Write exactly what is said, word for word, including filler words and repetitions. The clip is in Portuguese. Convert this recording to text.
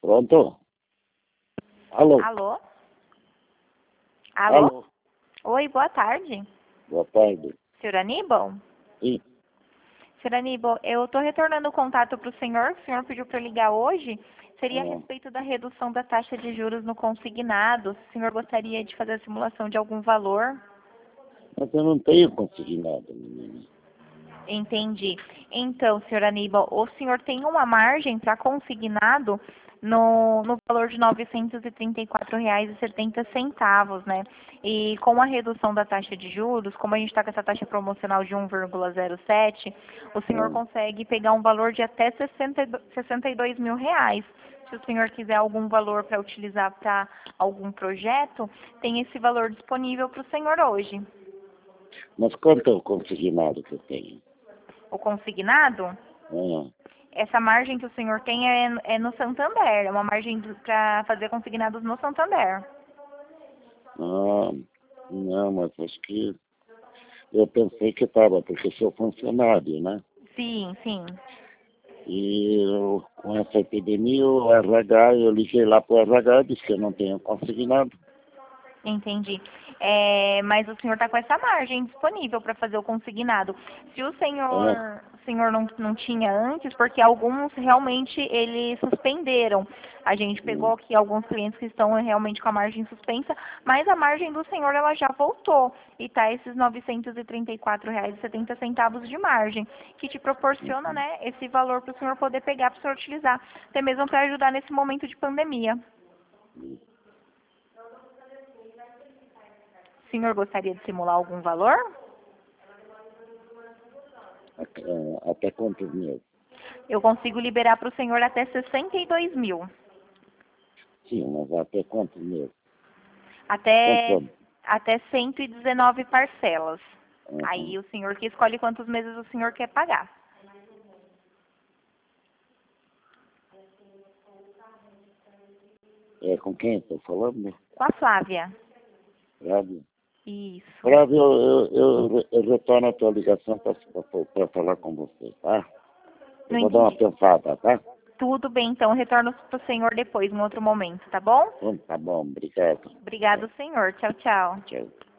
Pronto? Alô? Alô? Alô? Alô? Oi, boa tarde. Boa tarde. Senhor Aníbal? Sim. Senhor Aníbal, eu estou retornando o contato para o senhor, que o senhor pediu para eu ligar hoje. Seria a Ah, respeito da redução da taxa de juros no consignado. Se o senhor gostaria de fazer a simulação de algum valor? mas eu não tenho consignado, menina. Entendi. Então, senhor Aníbal, o senhor tem uma margem para consignado no, no valor de novecentos e trinta e quatro reais e setenta centavos, né? E com a redução da taxa de juros, como a gente está com essa taxa promocional de um vírgula zero sete, o senhor Ah, consegue pegar um valor de até sessenta e dois sessenta e dois mil reais. Se o senhor quiser algum valor para utilizar para algum projeto, tem esse valor disponível para o senhor hoje. mas quanto é o consignado que eu tenho? O consignado? Ah, Essa margem que o senhor tem é, é no Santander, é uma margem para fazer consignados no Santander. ah, não, mas acho que eu pensei que estava, porque sou funcionário, né? Sim, sim. E eu, com essa epidemia, o R H, eu liguei lá para o R H, disse que eu não tenho consignado. Entendi. É, mas o senhor está com essa margem disponível para fazer o consignado. Se o Ah, senhor, o senhor não, não tinha antes, porque alguns realmente eles suspenderam. A gente pegou hum, aqui alguns clientes que estão realmente com a margem suspensa, mas a margem do senhor ela já voltou e está esses novecentos e trinta e quatro reais e setenta centavos de margem, que te proporciona, né, esse valor para o senhor poder pegar para o senhor utilizar, até mesmo para ajudar nesse momento de pandemia. O senhor gostaria de simular algum valor? até, até quantos meses? Eu consigo liberar para o senhor até sessenta e dois mil. Sim, mas até quantos meses? Quantos Até, anos? até cento e dezenove parcelas. Uhum. Aí o senhor que escolhe quantos meses o senhor quer pagar. É com quem estou falando? Com a Flávia. Flávio? Isso. Flávio, eu, eu, eu, eu retorno a tua ligação para falar com você, tá? Eu Não vou dar uma entendi. pensada, tá? Tudo bem, então eu retorno para o senhor depois, em outro momento, tá bom? Então, tá bom, obrigado. Obrigado, senhor. Tchau, tchau. Tchau.